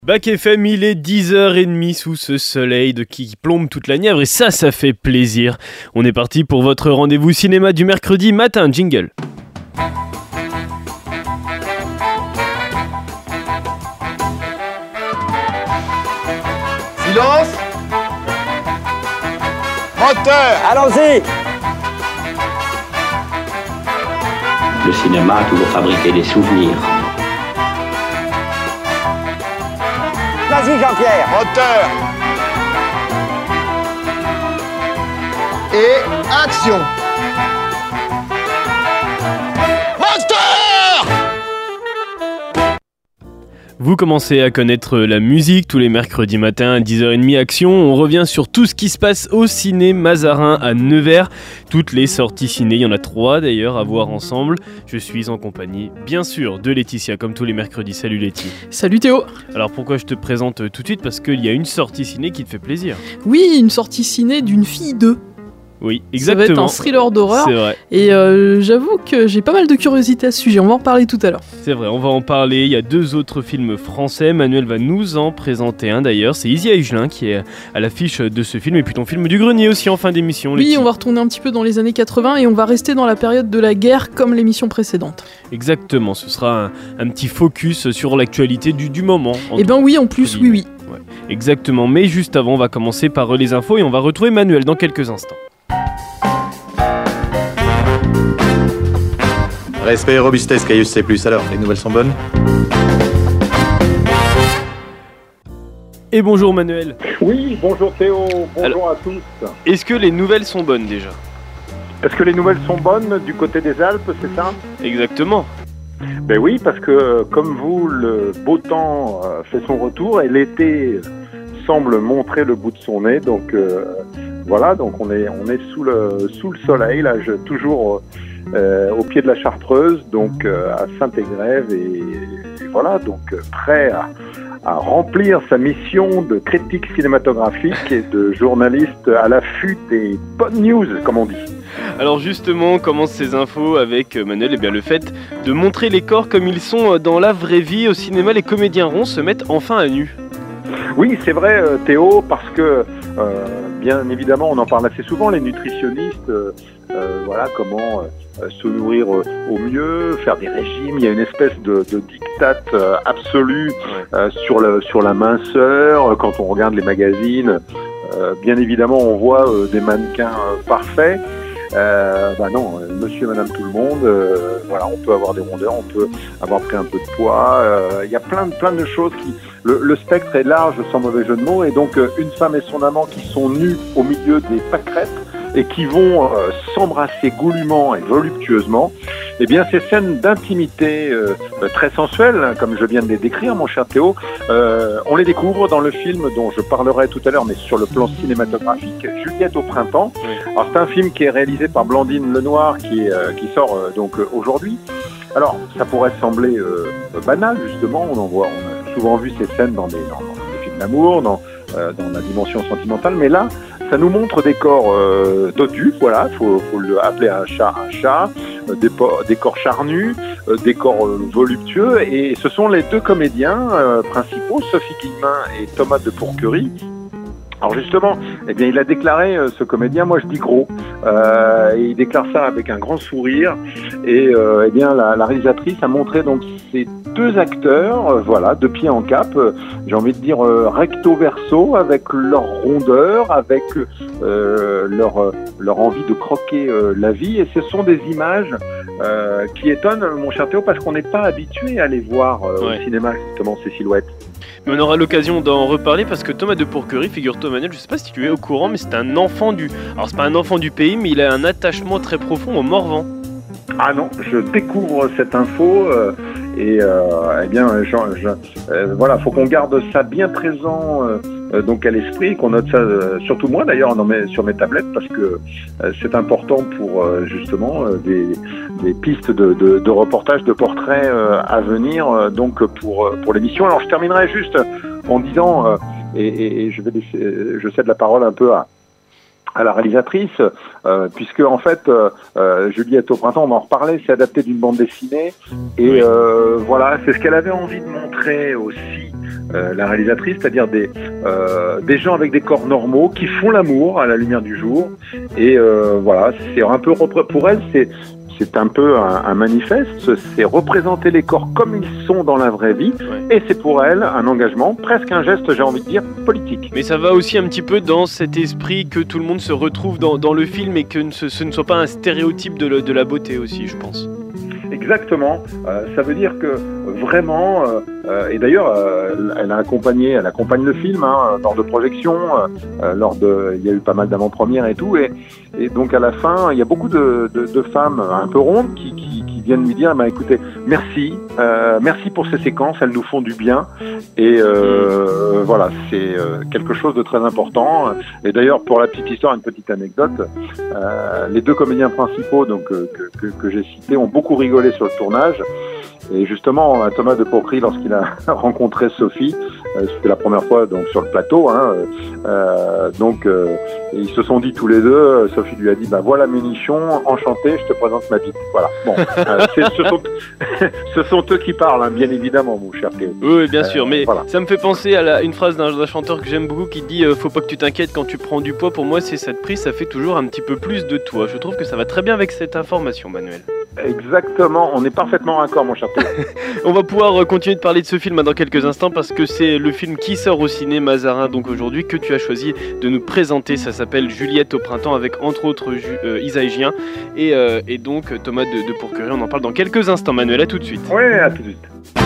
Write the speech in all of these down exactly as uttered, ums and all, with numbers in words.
Bac F M, il est dix heures trente sous ce soleil de qui plombe toute la Nièvre et ça, ça fait plaisir. On est parti pour votre rendez-vous cinéma du mercredi matin. Jingle. Silence. Moteur. Allons-y. Le cinéma a toujours fabriqué des souvenirs. Vas-y Jean-Pierre. Moteur. Et action. Vous commencez à connaître la musique tous les mercredis matins à dix heures trente Action. On revient sur tout ce qui se passe au ciné Mazarin à Nevers. Toutes les sorties ciné, il y en a trois d'ailleurs à voir ensemble. Je suis en compagnie, bien sûr, de Laetitia comme tous les mercredis. Salut Laetitia. Salut Théo. Alors pourquoi je te présente tout de suite ? Parce qu'il y a une sortie ciné qui te fait plaisir. Oui, une sortie ciné d'une fille d'eux. Oui, exactement. Ça va être un thriller d'horreur. C'est vrai. Et euh, j'avoue que j'ai pas mal de curiosité à ce sujet. On va en parler tout à l'heure. C'est vrai, on va en parler. Il y a deux autres films français. Manuel va nous en présenter un d'ailleurs. C'est Isia Higelin qui est à l'affiche de ce film. Et puis ton film du grenier aussi en fin d'émission. Oui, on va retourner un petit peu dans les années quatre-vingts et on va rester dans la période de la guerre comme l'émission précédente. Exactement, ce sera un, un petit focus sur l'actualité du, du moment. Eh ben oui, en plus, oui, oui. Ouais, exactement. Mais juste avant, on va commencer par les infos et on va retrouver Manuel dans quelques instants. Respect et robustesse, Caius C plus. Alors, les nouvelles sont bonnes ? Et bonjour Manuel. Oui, bonjour Théo, bonjour Alors, à tous. Est-ce que les nouvelles sont bonnes déjà ? Est-ce que les nouvelles sont bonnes du côté des Alpes, c'est ça ? Exactement. Ben oui, parce que comme vous, le beau temps euh, fait son retour et l'été semble montrer le bout de son nez. Donc euh, voilà, donc on est on est sous le sous le soleil là, je, toujours euh, au pied de la Chartreuse, donc euh, à Saint-Égrève et, et voilà, donc euh, prêt à à remplir sa mission de critique cinématographique et de journaliste à l'affût des bonnes news, comme on dit. Alors justement, on commence ces infos avec Manuel, et bien le fait de montrer les corps comme ils sont dans la vraie vie. Au cinéma, les comédiens ronds se mettent enfin à nu. Oui, c'est vrai Théo, parce que euh, bien évidemment, on en parle assez souvent, les nutritionnistes, euh, euh, voilà comment euh, se nourrir euh, au mieux, faire des régimes. Il y a une espèce de, de diktat euh, absolu euh, sur, le, sur la minceur. Quand on regarde les magazines, euh, bien évidemment, on voit euh, des mannequins euh, parfaits. Euh, bah non, euh, monsieur et madame tout le monde, euh, voilà, on peut avoir des rondeurs, on peut avoir pris un peu de poids, il euh, y a plein de, plein de choses qui... Le, le spectre est large, sans mauvais jeu de mots, et donc euh, une femme et son amant qui sont nus au milieu des pâquerettes et qui vont euh, s'embrasser goulûment et voluptueusement, eh bien ces scènes d'intimité euh, très sensuelles, hein, comme je viens de les décrire, mon cher Théo, euh, on les découvre dans le film dont je parlerai tout à l'heure, mais sur le plan cinématographique, Juliette au printemps. Oui. Alors c'est un film qui est réalisé par Blandine Lenoir, qui, est, euh, qui sort euh, donc euh, aujourd'hui. Alors ça pourrait sembler euh, banal, justement, on en voit, on a souvent vu ces scènes dans des, dans, dans des films d'amour, dans, euh, dans la dimension sentimentale, mais là, ça nous montre des corps euh, dodus, voilà, faut, faut le appeler un chat un chat, euh, des, des corps charnus, euh, des corps euh, voluptueux, et ce sont les deux comédiens euh, principaux, Sophie Guillemin et Thomas de Pourquerie. Alors justement, eh bien, il a déclaré, euh, ce comédien, moi je dis gros, euh, et il déclare ça avec un grand sourire, et euh, eh bien, la, la réalisatrice a montré donc ces deux acteurs, euh, voilà, de pied en cap, euh, j'ai envie de dire euh, recto verso, avec leur rondeur, avec euh, leur, leur envie de croquer euh, la vie, et ce sont des images euh, qui étonnent, mon cher Théo, parce qu'on n'est pas habitué à les voir euh, ouais. au cinéma, justement, ces silhouettes. Mais on aura l'occasion d'en reparler parce que Thomas de Pourquerie, figure-toi Manuel, je sais pas si tu es au courant, mais c'est un enfant du... Alors c'est pas un enfant du pays, mais il a un attachement très profond au Morvan. Ah non, je découvre cette info euh, et euh, eh bien, je, je, euh, voilà, faut qu'on garde ça bien présent euh, donc à l'esprit, qu'on note ça, euh, surtout moi d'ailleurs, on en met sur mes tablettes parce que euh, c'est important pour euh, justement euh, des, des pistes de, de, de reportages, de portraits euh, à venir, euh, donc pour pour l'émission. Alors je terminerai juste en disant euh, et, et, et je vais laisser, je cède la parole un peu à à la réalisatrice, euh, puisque en fait, euh, euh, Juliette au printemps, on en reparlait, c'est adapté d'une bande dessinée, et oui. euh, voilà, c'est ce qu'elle avait envie de montrer aussi euh, la réalisatrice, c'est-à-dire des, euh, des gens avec des corps normaux qui font l'amour à la lumière du jour. Et euh, voilà, c'est un peu pour elle, c'est c'est un peu un, un manifeste, c'est représenter les corps comme ils sont dans la vraie vie, ouais. Et c'est pour elle un engagement, presque un geste, j'ai envie de dire, politique. Mais ça va aussi un petit peu dans cet esprit que tout le monde se retrouve dans, dans le film et que ce, ce ne soit pas un stéréotype de, le, de la beauté aussi, je pense. Exactement, euh, ça veut dire que vraiment, euh, et d'ailleurs euh, elle a accompagné, elle accompagne le film hein, lors de projections, euh, lors de, il y a eu pas mal d'avant-premières et tout, et, et donc à la fin il y a beaucoup de, de, de femmes un peu rondes qui, qui, qui viennent lui dire, bah écoutez, merci, euh, merci pour ces séquences, elles nous font du bien, et euh, voilà, c'est euh, quelque chose de très important. Et d'ailleurs pour la petite histoire, une petite anecdote, euh, les deux comédiens principaux donc euh, que, que, que j'ai cités ont beaucoup rigolé sur le tournage. Et justement, Thomas de Pourquerie, lorsqu'il a rencontré Sophie, euh, c'était la première fois donc sur le plateau, hein, euh, donc euh, ils se sont dit tous les deux. Sophie lui a dit, bah voilà mes nichons, enchanté, je te présente ma bite. Voilà. Bon, euh, c'est, ce, sont, ce sont eux qui parlent, hein, bien évidemment, mon cher Théo. Oui, bien sûr, euh, mais voilà. Ça me fait penser à la, une phrase d'un, d'un chanteur que j'aime beaucoup qui dit, euh, faut pas que tu t'inquiètes quand tu prends du poids. Pour moi, c'est cette prise, ça fait toujours un petit peu plus de toi. Je trouve que ça va très bien avec cette information, Manuel. Exactement, on est parfaitement raccord, mon cher Théo. On va pouvoir continuer de parler de ce film dans quelques instants parce que c'est le film qui sort au ciné, Mazarin, donc aujourd'hui, que tu as choisi de nous présenter. Ça s'appelle Juliette au printemps avec entre autres Ju- euh, Isa Hygien et, euh, et donc Thomas de, de Pourquerie. On en parle dans quelques instants. Manuel, à tout de suite. Oui, à tout de suite.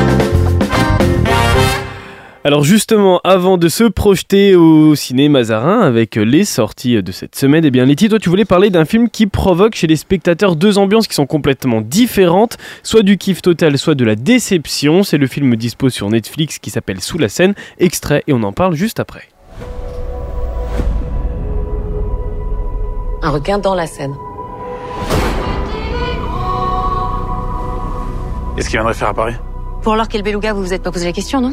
Alors justement, avant de se projeter au ciné Mazarin avec les sorties de cette semaine, eh bien Letty, toi tu voulais parler d'un film qui provoque chez les spectateurs deux ambiances qui sont complètement différentes, soit du kiff total, soit de la déception. C'est le film dispo sur Netflix qui s'appelle Sous la Seine, extrait, et on en parle juste après. Un requin dans la Seine. Qu'est-ce qu'il viendrait faire à Paris ? Pour alors quel beluga, vous vous êtes pas posé la question, non ?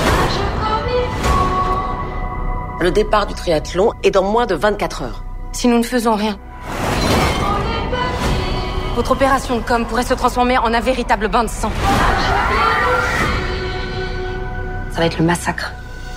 Le départ du triathlon est dans moins de vingt-quatre heures. Si nous ne faisons rien, votre opération de com pourrait se transformer en un véritable bain de sang. Ça va être le massacre.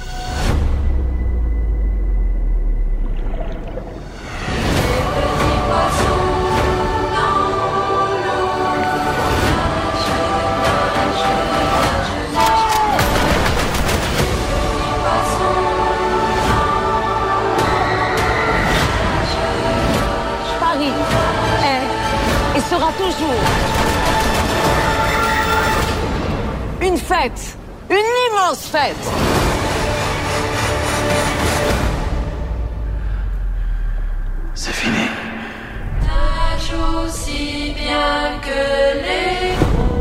Sera toujours une fête, une immense fête. C'est fini. Nage aussi bien que les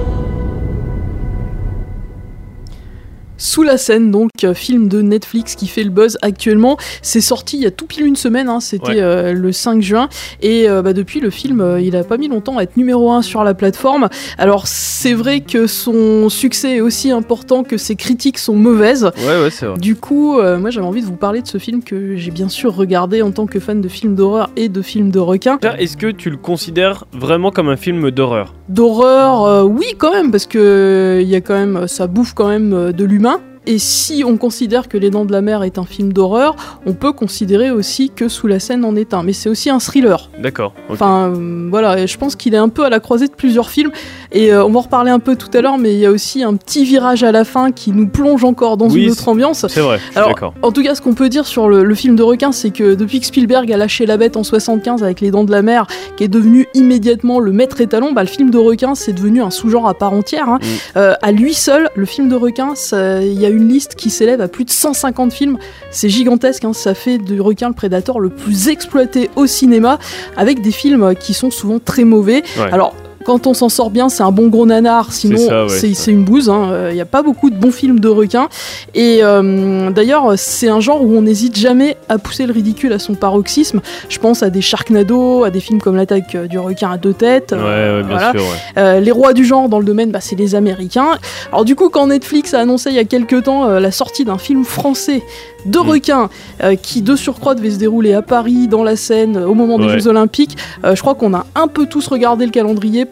Sous la Seine, donc film de Netflix qui fait le buzz actuellement. C'est sorti il y a tout pile une semaine, hein, c'était ouais. euh, le cinq juin. Et euh, bah, depuis, le film, euh, il a pas mis longtemps à être numéro un sur la plateforme. Alors c'est vrai que son succès est aussi important que ses critiques sont mauvaises. Ouais, ouais, c'est vrai. Du coup, euh, moi j'avais envie de vous parler de ce film que j'ai bien sûr regardé en tant que fan de films d'horreur et de films de requins. Est-ce que tu le considères vraiment comme un film d'horreur ? D'horreur, euh, oui quand même, parce que il y a quand même, ça bouffe quand même de l'humain. Et si on considère que Les Dents de la Mer est un film d'horreur, on peut considérer aussi que Sous la Seine en est un. Mais c'est aussi un thriller. D'accord. Okay. Enfin, euh, voilà, je pense qu'il est un peu à la croisée de plusieurs films. Et euh, on va en reparler un peu tout à l'heure, mais il y a aussi un petit virage à la fin qui nous plonge encore dans oui, une autre ambiance. C'est vrai, je suis Alors, d'accord. En tout cas, ce qu'on peut dire sur le, le film de requin, c'est que depuis que Spielberg a lâché La Bête en soixante-quinze avec Les Dents de la Mer, qui est devenu immédiatement le maître étalon, bah, le film de requin, c'est devenu un sous-genre à part entière. Hein. Mm. Euh, à lui seul, le film de requin, il y a une liste qui s'élève à plus de cent cinquante films. C'est gigantesque, hein. Ça fait du requin le prédateur le plus exploité au cinéma, avec des films qui sont souvent très mauvais. Ouais. Alors, quand on s'en sort bien, c'est un bon gros nanar, sinon c'est, ça, ouais, c'est, ouais. c'est une bouse. Il hein. n'y a pas beaucoup de bons films de requins. Et euh, d'ailleurs, c'est un genre où on n'hésite jamais à pousser le ridicule à son paroxysme. Je pense à des Sharknado, à des films comme L'attaque du requin à deux têtes. Ouais, ouais, bien voilà. sûr. Ouais. Euh, les rois du genre dans le domaine, bah, c'est les Américains. Alors du coup, quand Netflix a annoncé il y a quelques temps euh, la sortie d'un film français de mmh. requins euh, qui, de surcroît, devait se dérouler à Paris, dans la Seine, au moment des ouais. Jeux Olympiques, euh, je crois qu'on a un peu tous regardé le calendrier pour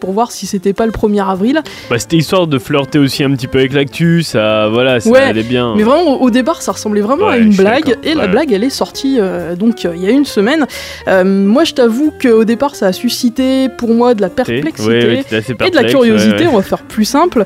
pour voir si c'était pas le premier avril. Bah, c'était histoire de flirter aussi un petit peu avec l'actu, ça, voilà, ça ouais, allait bien. Mais vraiment, au, au départ, ça ressemblait vraiment ouais, à une blague, d'accord. et ouais. la blague, elle est sortie euh, donc il euh, y a une semaine. Euh, moi, je t'avoue qu'au départ, ça a suscité pour moi de la perplexité ouais, ouais, assez perplexe, et de la curiosité. Ouais, ouais. On va faire plus simple.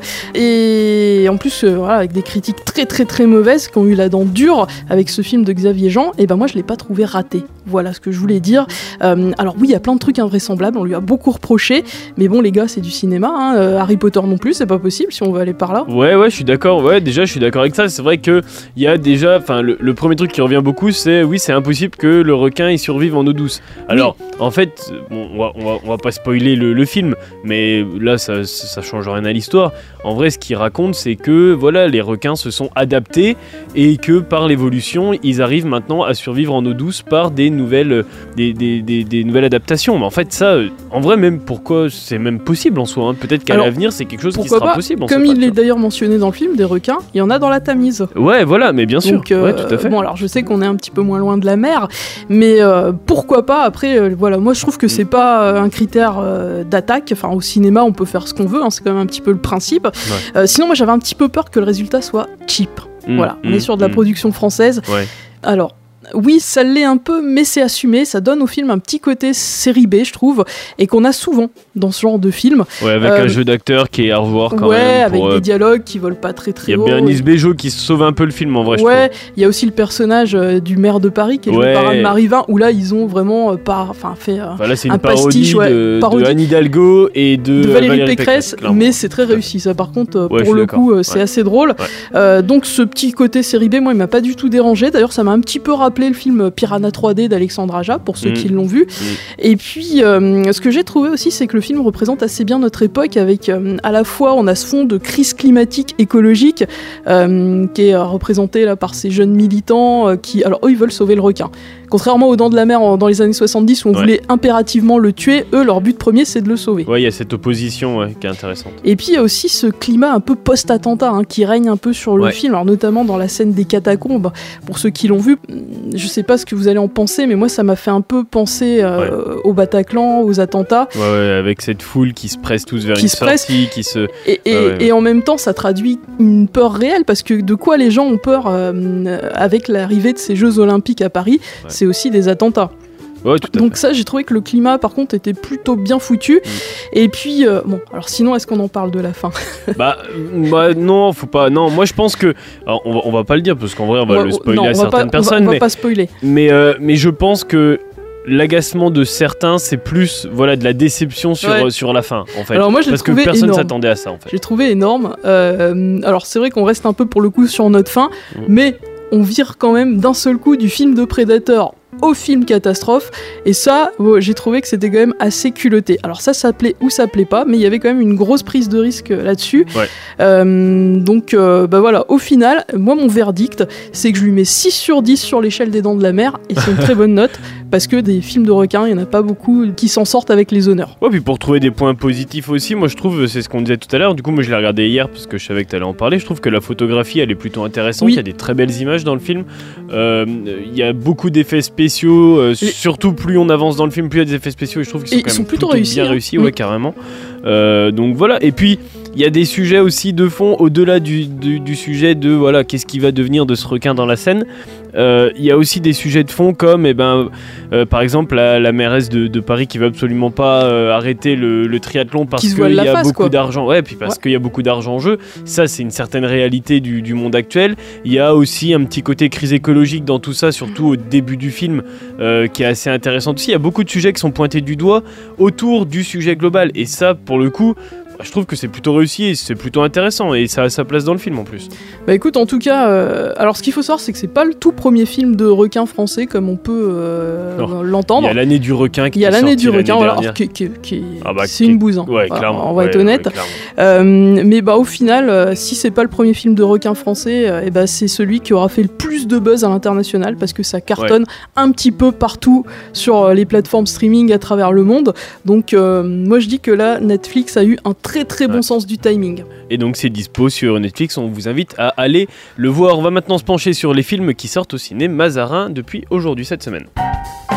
Et en plus, euh, voilà, avec des critiques très très très mauvaises qui ont eu la dent dure avec ce film de Xavier Jean, et ben moi, je l'ai pas trouvé raté. Voilà ce que je voulais dire. Euh, alors oui, il y a plein de trucs invraisemblables, on lui a beaucoup reproché, mais bon, les gars, c'est du cinéma. Hein. Euh, Harry Potter non plus, c'est pas possible si on veut aller par là. Ouais, ouais, je suis d'accord. Ouais, déjà, je suis d'accord avec ça. C'est vrai que il y a déjà, enfin, le, le premier truc qui revient beaucoup, c'est oui, c'est impossible que le requin il survive en eau douce. Alors, oui. en fait, bon, on va, on va, on va pas spoiler le, le film, mais là, ça, ça change rien à l'histoire. En vrai, ce qu'il raconte, c'est que voilà, les requins se sont adaptés et que par l'évolution, ils arrivent maintenant à survivre en eau douce par des nouvelles, des, des, des, des nouvelles adaptations. Mais en fait, ça, en vrai, même pourquoi c'est même possible en soi. Hein. Peut-être qu'à Alors, l'avenir, c'est quelque chose qui sera pas, possible. Comme il est d'ailleurs mentionné dans le film, des requins, il y en a dans la Tamise. Ouais, voilà, mais bien sûr. Donc, euh, ouais, tout à fait. Bon, alors je sais qu'on est un petit peu moins loin de la mer, mais euh, pourquoi pas. Après, euh, voilà, moi je trouve que c'est pas euh, un critère euh, d'attaque. Enfin, au cinéma, on peut faire ce qu'on veut. Hein, c'est quand même un petit peu le principe. Ouais. Euh, sinon, moi j'avais un petit peu peur que le résultat soit cheap. Mmh, voilà, on mmh, est sur de la mmh. production française. Ouais. Alors. Oui, ça l'est un peu, mais c'est assumé. Ça donne au film un petit côté série B, je trouve, et qu'on a souvent dans ce genre de film. Ouais, avec euh, un jeu d'acteur qui est à revoir quand ouais, même. Ouais, avec euh... des dialogues qui volent pas très très haut. Il y a Bérénice Bejo qui sauve un peu le film en vrai. Ouais, il y a aussi le personnage euh, du maire de Paris qui est joué ouais. par Anne Marivin, où là ils ont vraiment euh, par, fait euh, voilà, c'est une un parodie pastiche, ouais, de, parodie de Anne Hidalgo et de, de Valérie, Valérie Pécresse, Pécresse mais c'est très réussi. Ça, par contre, euh, ouais, pour le coup, euh, c'est ouais. assez drôle. Ouais. Euh, donc ce petit côté série B, moi, il m'a pas du tout dérangé. D'ailleurs, ça m'a un petit peu rappelé le film Piranha trois D d'Alexandre Aja, pour ceux mmh. qui l'ont vu. Mmh. Et puis, euh, ce que j'ai trouvé aussi, c'est que le film représente assez bien notre époque, avec euh, à la fois, on a ce fond de crise climatique écologique, euh, qui est représenté là par ces jeunes militants euh, qui, alors eux, ils veulent sauver le requin. Contrairement aux Dents de la Mer en, dans les années soixante-dix, où on ouais. voulait impérativement le tuer, eux, leur but premier, c'est de le sauver. Ouais, il y a cette opposition ouais, qui est intéressante. Et puis, il y a aussi ce climat un peu post-attentat hein, qui règne un peu sur le ouais. film, alors notamment dans la scène des catacombes. Pour ceux qui l'ont vu, je sais pas ce que vous allez en penser, mais moi, ça m'a fait un peu penser euh, ouais. au Bataclan, aux attentats. Ouais, ouais, avec cette foule qui se presse tous vers qui une se sortie, presse. qui se... Et, et, ouais, ouais. et en même temps, ça traduit une peur réelle, parce que de quoi les gens ont peur euh, avec l'arrivée de ces Jeux Olympiques à Paris, ouais. c'est aussi des attentats. Ouais, tout à Donc fait. ça, j'ai trouvé que le climat, par contre, était plutôt bien foutu. Mmh. Et puis, euh, bon, alors sinon, est-ce qu'on en parle de la fin ? Bah, bah, non, faut pas. Non, moi je pense que, alors, on va, on va pas le dire parce qu'en vrai, on va on le spoiler non, à certaines pas, personnes. On va, on va mais, pas spoiler. Mais, euh, mais je pense que l'agacement de certains, c'est plus, voilà, de la déception sur ouais. sur la fin, en fait. Alors moi, je l'ai parce que trouvé personne énorme. s'attendait à ça, en fait. J'ai trouvé énorme. Euh, alors c'est vrai qu'on reste un peu pour le coup sur notre fin, mmh. mais on vire quand même d'un seul coup du film de Predator au film catastrophe, et ça bon, j'ai trouvé que c'était quand même assez culotté. Alors ça ça plaît ou ça plaît pas, mais il y avait quand même une grosse prise de risque là-dessus. Ouais. Euh, donc euh, bah voilà, au final moi mon verdict c'est que je lui mets six sur dix sur l'échelle des Dents de la Mer, et c'est une très bonne note parce que des films de requins il y en a pas beaucoup qui s'en sortent avec les honneurs. Ouais, puis pour trouver des points positifs aussi, moi je trouve, c'est ce qu'on disait tout à l'heure, du coup moi je l'ai regardé hier parce que je savais que tu allais en parler, je trouve que la photographie elle est plutôt intéressante, il oui. y a des très belles images dans le film, il euh, y a beaucoup d'effets spéciaux, euh, et surtout plus on avance dans le film, plus il y a des effets spéciaux, et je trouve qu'ils sont, quand sont même plutôt, plutôt réussis, bien hein. réussis, ouais, mmh. carrément. Euh, donc voilà, et puis il y a des sujets aussi de fond au-delà du, du, du sujet de voilà qu'est-ce qui va devenir de ce requin dans la Seine. Il euh, y a aussi des sujets de fond comme eh ben, euh, par exemple la, la mairesse de, de Paris qui veut absolument pas euh, arrêter le, le triathlon parce qu'il y a face, beaucoup quoi. d'argent, ouais, puis parce ouais. qu'il y a beaucoup d'argent en jeu. Ça c'est une certaine réalité du, du monde actuel. Il y a aussi un petit côté crise écologique dans tout ça, surtout au début du film, euh, qui est assez intéressant aussi. Il y a beaucoup de sujets qui sont pointés du doigt autour du sujet global, et ça pour le coup je trouve que c'est plutôt réussi et c'est plutôt intéressant, et ça a sa place dans le film en plus. Bah écoute, en tout cas, euh, alors ce qu'il faut savoir, c'est que c'est pas le tout premier film de requin français comme on peut euh, l'entendre. Il y a l'année du requin qui Il y a est l'année sorti du requin, l'année alors qui, qui, qui, ah bah, c'est qui... une bouse. Hein. Ouais, voilà, clairement. on va ouais, être honnête. Ouais, euh, mais bah au final, euh, si c'est pas le premier film de requin français, euh, et bah c'est celui qui aura fait le plus de buzz à l'international parce que ça cartonne ouais. un petit peu partout sur euh, les plateformes streaming à travers le monde. Donc euh, moi je dis que là, Netflix a eu un très très bon ouais. sens du timing. Et donc c'est dispo sur Netflix, on vous invite à aller le voir. On va maintenant se pencher sur les films qui sortent au ciné Mazarin depuis aujourd'hui cette semaine.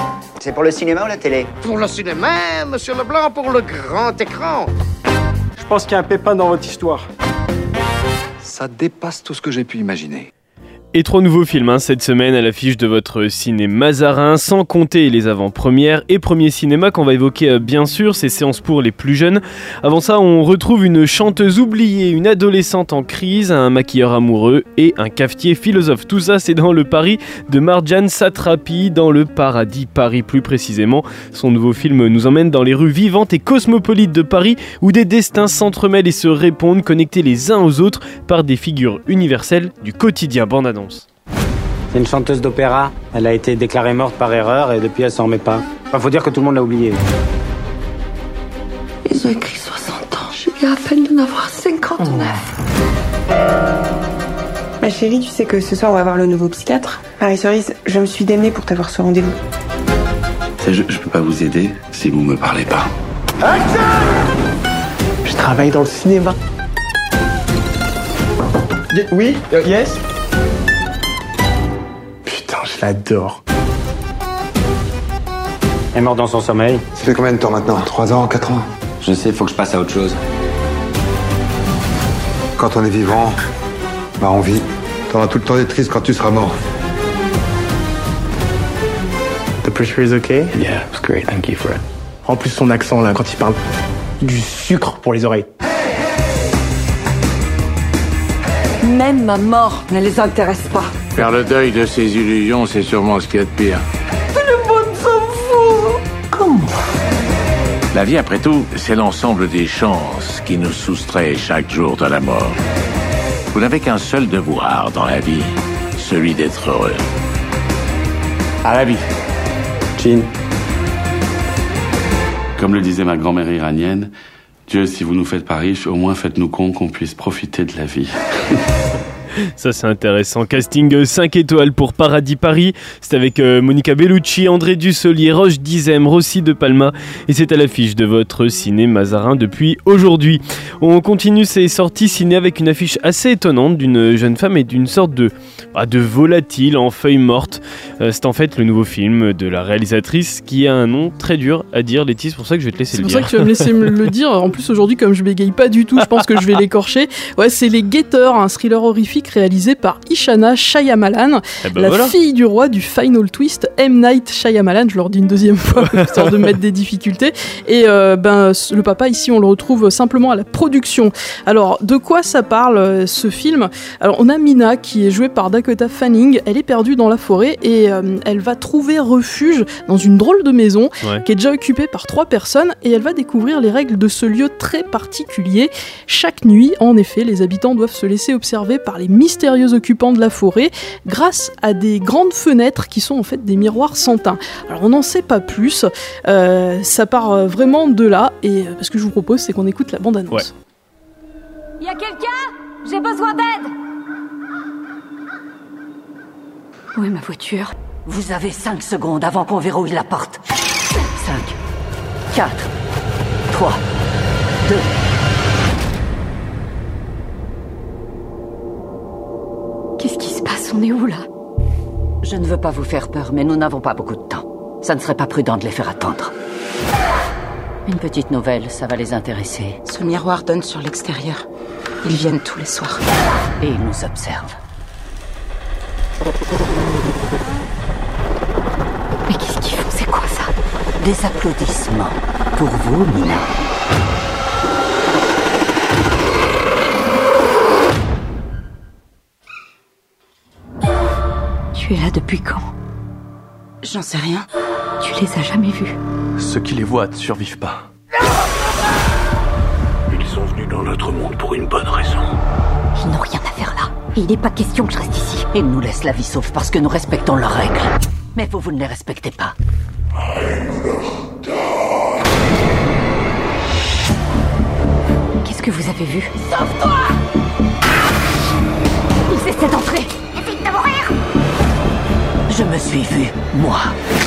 C'est pour le cinéma ou la télé? Pour le cinéma, monsieur Leblanc, pour le grand écran. Je pense qu'il y a un pépin dans votre histoire. Ça dépasse tout ce que j'ai pu imaginer. Et trois nouveaux films hein, cette semaine à l'affiche de votre ciné Mazarin, sans compter les avant-premières et premiers cinémas qu'on va évoquer euh, bien sûr, ces séances pour les plus jeunes. Avant ça, on retrouve une chanteuse oubliée, une adolescente en crise, un maquilleur amoureux et un cafetier philosophe. Tout ça, c'est dans le Paris de Marjane Satrapi, dans le paradis Paris plus précisément. Son nouveau film nous emmène dans les rues vivantes et cosmopolites de Paris, où des destins s'entremêlent et se répondent, connectés les uns aux autres par des figures universelles du quotidien. Bande annonce. C'est une chanteuse d'opéra. Elle a été déclarée morte par erreur et depuis elle s'en remet pas. Enfin, faut dire que tout le monde l'a oubliée. Ils ont écrit soixante ans. Je viens à peine d'en avoir cinquante-neuf. Oh. Ma chérie, tu sais que ce soir on va voir le nouveau psychiatre. Marie-Cerise, je me suis démenée pour t'avoir ce rendez-vous. Je, je peux pas vous aider si vous me parlez pas. Action! Je travaille dans le cinéma. Y- oui, uh, yes. Putain, je l'adore. Elle est morte dans son sommeil. Ça fait combien de temps maintenant? Trois ans, quatre ans? Je sais, faut que je passe à autre chose. Quand on est vivant, bah on vit. T'auras tout le temps d'être triste quand tu seras mort. The pressure is okay? Yeah, it was great. Thank you for it. En plus, son accent là, quand il parle, du sucre pour les oreilles. Même ma mort ne les intéresse pas. Faire le deuil de ses illusions, c'est sûrement ce qu'il y a de pire. Le monde s'en fout. Comment? La vie, après tout, c'est l'ensemble des chances qui nous soustraient chaque jour de la mort. Vous n'avez qu'un seul devoir dans la vie, celui d'être heureux. À la vie. Jean. Comme le disait ma grand-mère iranienne, Dieu, si vous nous faites pas riches, au moins faites-nous cons qu'on puisse profiter de la vie. Ça c'est intéressant. Casting cinq étoiles pour Paradis Paris. C'est avec euh, Monica Bellucci, André Dussolier, Roche Dizem, Rossi de Palma. Et c'est à l'affiche de votre ciné Mazarin depuis aujourd'hui. On continue ces sorties ciné avec une affiche assez étonnante d'une jeune femme et d'une sorte de, ah, de volatile en feuilles mortes. Euh, c'est en fait le nouveau film de la réalisatrice qui a un nom très dur à dire. Letty, c'est pour ça que je vais te laisser le dire. C'est pour ça que tu vas me laisser me le dire. En plus aujourd'hui, comme je bégaye pas du tout, je pense que je vais l'écorcher. Ouais, c'est Les Guetteurs, un thriller horrifique réalisé par Ishana Shyamalan, eh ben la voilà. fille du roi du Final Twist, M. Night Shyamalan. Je leur dis une deuxième fois, histoire de mettre des difficultés. Et euh, ben, le papa, ici, on le retrouve simplement à la production. Alors, de quoi ça parle, ce film? Alors, on a Mina, qui est jouée par Dakota Fanning. Elle est perdue dans la forêt et euh, elle va trouver refuge dans une drôle de maison Ouais. qui est déjà occupée par trois personnes et elle va découvrir les règles de ce lieu très particulier. Chaque nuit, en effet, les habitants doivent se laisser observer par les mystérieux occupants de la forêt grâce à des grandes fenêtres qui sont en fait des miroirs sans teint. Alors on n'en sait pas plus, euh, ça part vraiment de là et ce que je vous propose c'est qu'on écoute la bande-annonce. Ouais. Y a quelqu'un? J'ai besoin d'aide. Où est ma voiture? Vous avez cinq secondes avant qu'on verrouille la porte. cinq, quatre, trois, deux... Qu'est-ce qui se passe? On est où là? Je ne veux pas vous faire peur, mais nous n'avons pas beaucoup de temps. Ça ne serait pas prudent de les faire attendre. Une petite nouvelle, ça va les intéresser. Ce miroir donne sur l'extérieur. Ils viennent tous les soirs. Et ils nous observent. Mais qu'est-ce qu'ils font? C'est quoi ça? Des applaudissements. Pour vous, Mina. Tu es là depuis quand? J'en sais rien. Tu les as jamais vus? Ceux qui les voient ne survivent pas. Ils sont venus dans notre monde pour une bonne raison. Ils n'ont rien à faire là. Et il n'est pas question que je reste ici. Ils nous laissent la vie sauve parce que nous respectons leurs règles. Mais vous, vous ne les respectez pas. Qu'est-ce que vous avez vu? Sauve-toi! Ils essaient d'entrer. Évite de mourir! Je me suis vu, moi.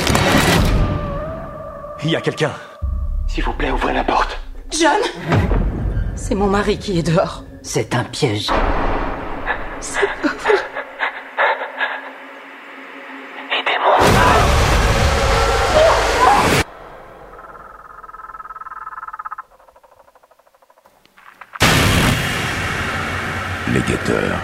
Il y a quelqu'un. S'il vous plaît, ouvrez la porte. John? C'est mon mari qui est dehors. C'est un piège. C'est pas vrai. Aidez-moi. Alligator.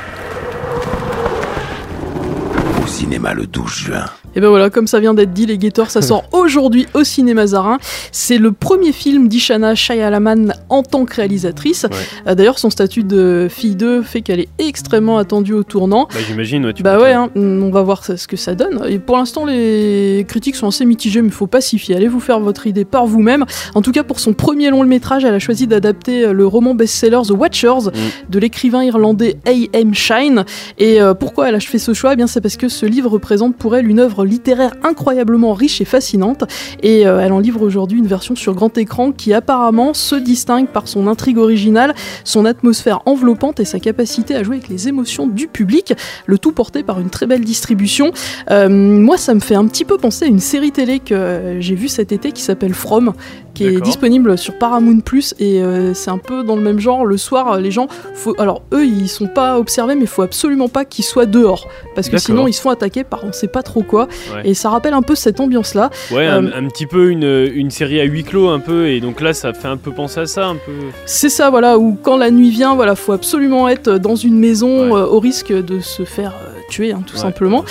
Au cinéma le douze juin. Et ben voilà, comme ça vient d'être dit, les Gators, ça sort aujourd'hui au ciné Mazarin. C'est le premier film d'Ishana Shyamalan en tant que réalisatrice. Ouais. D'ailleurs, son statut de fille deux fait qu'elle est extrêmement attendue au tournant. Bah j'imagine, ouais. Tu bah ouais, hein, on va voir ce que ça donne. Et pour l'instant, les critiques sont assez mitigées, mais il faut pas s'y fier. Allez vous faire votre idée par vous-même. En tout cas, pour son premier long métrage, elle a choisi d'adapter le roman best-seller The Watchers mm. de l'écrivain irlandais A M Shine. Et euh, pourquoi elle a fait ce choix ? Eh bien, c'est parce que ce livre représente pour elle une œuvre littéraire incroyablement riche et fascinante, et euh, elle en livre aujourd'hui une version sur grand écran qui apparemment se distingue par son intrigue originale, son atmosphère enveloppante et sa capacité à jouer avec les émotions du public, le tout porté par une très belle distribution. Euh, moi ça me fait un petit peu penser à une série télé que euh, j'ai vue cet été qui s'appelle From, qui D'accord. est disponible sur Paramount Plus, et euh, c'est un peu dans le même genre. Le soir, les gens, faut, alors eux ils sont pas observés, mais il faut absolument pas qu'ils soient dehors, parce que D'accord. sinon ils se font attaquer par on sait pas trop quoi. Ouais. Et ça rappelle un peu cette ambiance-là. Ouais, euh, un, un petit peu une, une série à huis clos un peu, et donc là ça fait un peu penser à ça un peu. C'est ça, voilà, où quand la nuit vient, voilà, faut absolument être dans une maison ouais. euh, au risque de se faire euh, tuer, hein, tout ouais. simplement.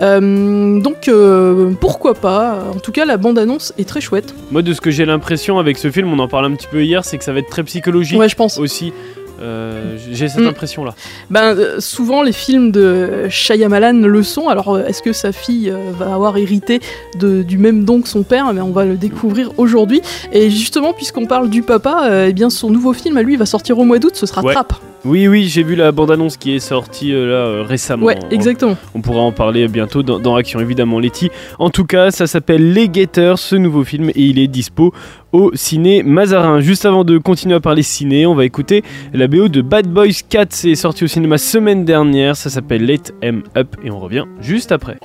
Euh, donc euh, pourquoi pas. En tout cas, la bande-annonce est très chouette. Moi, de ce que j'ai l'impression avec ce film, on en parlait un petit peu hier, c'est que ça va être très psychologique. Ouais, je pense aussi. Euh, j'ai cette mmh. impression là. Ben, euh, souvent les films de Shyamalan le sont. Alors euh, est-ce que sa fille euh, va avoir hérité de, du même don que son père? Mais on va le découvrir aujourd'hui. Et justement, puisqu'on parle du papa, euh, eh bien son nouveau film à lui va sortir au mois d'août. Ce sera ouais. Trap. Oui, oui, j'ai vu la bande-annonce qui est sortie euh, là euh, récemment. Ouais, exactement. On, on pourra en parler bientôt dans, dans Action, évidemment, Letty. En tout cas, ça s'appelle Les Gators, ce nouveau film, et il est dispo au ciné Mazarin. Juste avant de continuer à parler ciné, on va écouter la B O de Bad Boys quatre. C'est sorti au cinéma semaine dernière. Ça s'appelle Let 'Em Up, et on revient juste après.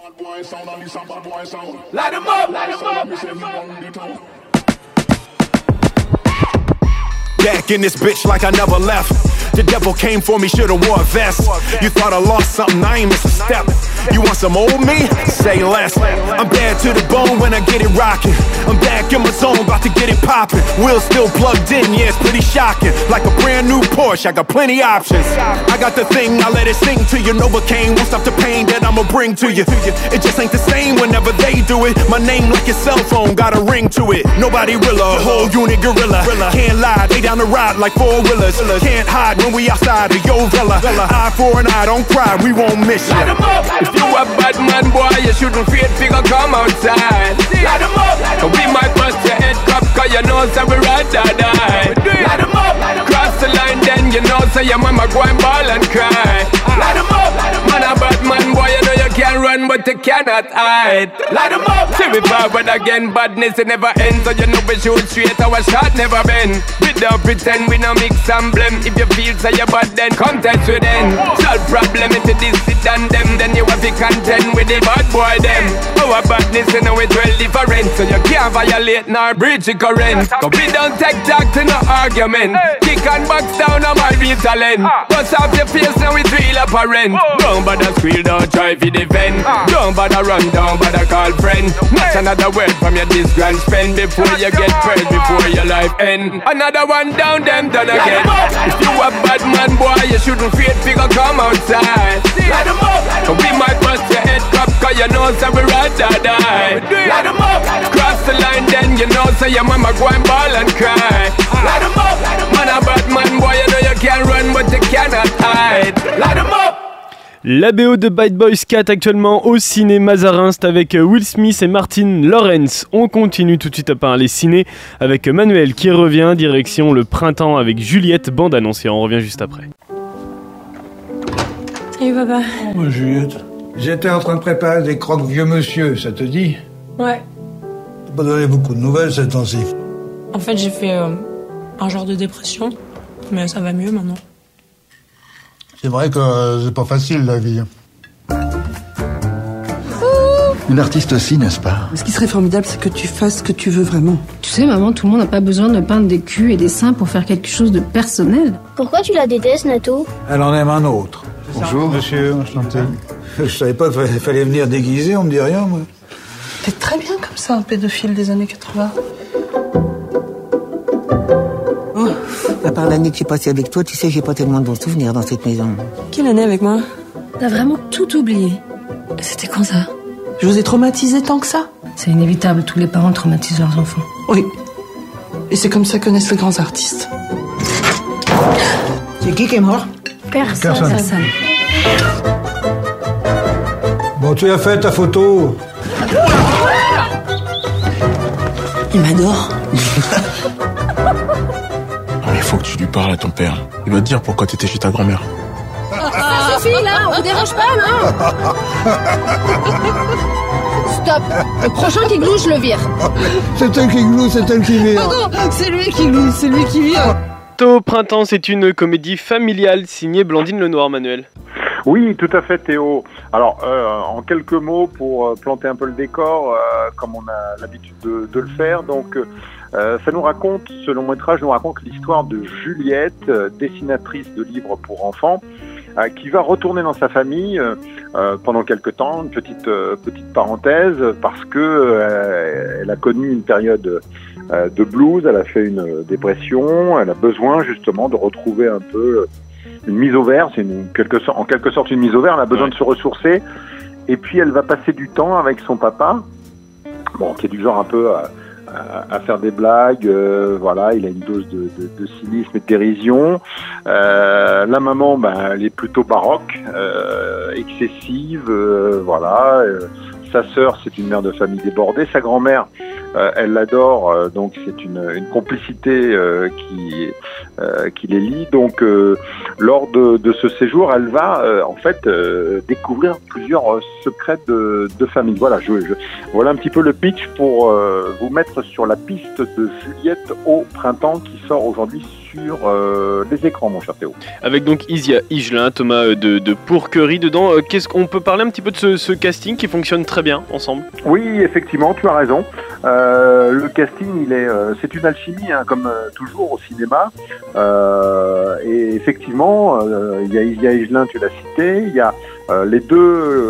Back in this bitch like I never left. The devil came for me, should've wore a vest. You thought I lost something, I ain't miss a step. You want some old me? Say less. I'm bad to the bone when I get it rockin'. I'm back in my zone, about to get it poppin'. Wheels still plugged in, yeah, it's pretty shocking. Like a brand new Porsche, I got plenty options. I got the thing, I let it sing to you. Novocaine won't stop the pain that I'ma bring to you. It just ain't the same whenever they do it. My name like your cell phone, got a ring to it. Nobody realer, whole unit gorilla. Can't lie, they down the ride like four wheelers. Can't hide when we outside of your villa. Eye for an eye, don't cry, we won't miss you. If you a bad man, boy, you shouldn't fear figure come outside. Light 'em up, cause we might bust your head cup, cause you know so we ride or die. Light 'em up, cross the line then you know so your mama go and ball and cry. Light 'em up, man a bad man, boy, you know you can run but you cannot hide. Light 'em up, see we forward again, badness it never ends, so you know we shoot straight, our shot never bend. We don't pretend we no mix and blame. If you feel so you bad then come test with them. Solve problem if it is sit and them, then you have to contend with the bad boy them. Our badness you know it well different, so you can't violate nor breach the current. Cause we don't take talk to no argument. Kick and box down on my real talent. Bust off your face now it's real apparent. Don't bother squeal, don't try to defend. Don't bother run, don't bother call friend. Not another word from your this grand spend before you get pressed, before your life end. Another one down, them done again. If you a bad man, boy, you shouldn't fear figure come outside. Light 'em up, we might bust your head cup, cause you know so we ride or die. Light 'em up, cross the line then you know so your mama go and ball and cry. Light 'em up, man a bad man, boy, you know you can run but you cannot hide. Light 'em up. La B O de Bad Boys quatre actuellement au ciné Mazarin, c'est avec Will Smith et Martin Lawrence. On continue tout de suite à parler ciné avec Manuel qui revient, direction le printemps avec Juliette, bande annoncée. On revient juste après. Salut papa. Oh bah Juliette, j'étais en train de préparer des croques vieux monsieur, ça te dit? Ouais. T'as pas donné beaucoup de nouvelles ces temps-ci. En fait j'ai fait euh, un genre de dépression, mais ça va mieux maintenant. C'est vrai que euh, c'est pas facile la vie. Une artiste aussi, n'est-ce pas? Ce qui serait formidable, c'est que tu fasses ce que tu veux vraiment. Tu sais, maman, tout le monde n'a pas besoin de peindre des culs et des seins pour faire quelque chose de personnel. Pourquoi tu la détestes, Nato? Elle en aime un autre. Bonjour. Monsieur, enchanté. Je savais pas qu'il fallait venir déguisé, on me dit rien, moi. T'es très bien comme ça, un pédophile des années quatre-vingts. Oh, À part l'année que j'ai passée avec toi, tu sais, j'ai pas tellement de bons souvenirs dans cette maison. Quelle année avec moi? T'as vraiment tout oublié. C'était quand ça? Je vous ai traumatisé tant que ça? C'est inévitable, tous les parents traumatisent leurs enfants. Oui. Et c'est comme ça que naissent les grands artistes. C'est qui qui est mort? Personne. Personne. Personne. Bon, tu as fait ta photo. Il m'adore. Il faut que tu lui parles à ton père. Il va te dire pourquoi t'étais chez ta grand-mère. Ça suffit là, on vous dérange pas, non? Stop. Le prochain qui gloue, je le vire. C'est elle qui gloue, c'est elle qui vire. Non, c'est lui qui gloue, c'est lui qui vire. Au printemps, c'est une comédie familiale signée Blandine Lenoir, Manuel. Oui, tout à fait, Théo. Alors, euh, en quelques mots, pour euh, planter un peu le décor, euh, comme on a l'habitude de, de le faire, donc euh, ça nous raconte, ce long métrage nous raconte l'histoire de Juliette, euh, dessinatrice de livres pour enfants, euh, qui va retourner dans sa famille euh, euh, pendant quelque temps, une petite euh, petite parenthèse, parce que euh, elle a connu une période euh, de blues, elle a fait une dépression, elle a besoin justement de retrouver un peu une mise au vert, c'est une, quelque sorte, en quelque sorte une mise au vert, elle a besoin ouais. de se ressourcer, et puis elle va passer du temps avec son papa, bon, qui est du genre un peu à, à, à faire des blagues, euh, voilà, il a une dose de, de, de cynisme et de dérision. Euh, la maman, ben, elle est plutôt baroque, euh, excessive, euh, voilà. Euh, sa sœur, c'est une mère de famille débordée. Sa grand-mère, euh, elle l'adore, euh, donc c'est une, une complicité euh, qui, euh, qui les lie. Donc, euh, lors de, de ce séjour, elle va euh, en fait euh, découvrir plusieurs euh, secrets de, de famille. Voilà, je, je, voilà un petit peu le pitch pour euh, vous mettre sur la piste de Juliette au printemps, qui sort aujourd'hui sur euh, les écrans, mon cher Théo. Avec donc Isia Higelin, Thomas de, de Pourquerie dedans. Euh, qu'est-ce qu'on peut parler un petit peu de ce, ce casting qui fonctionne très bien ensemble? Oui, effectivement, tu as raison. Euh, le casting, il est, euh, c'est une alchimie, hein, comme euh, toujours au cinéma. Euh, et effectivement, euh, il y a Isia Higelin, tu l'as cité. Il y a euh, les deux,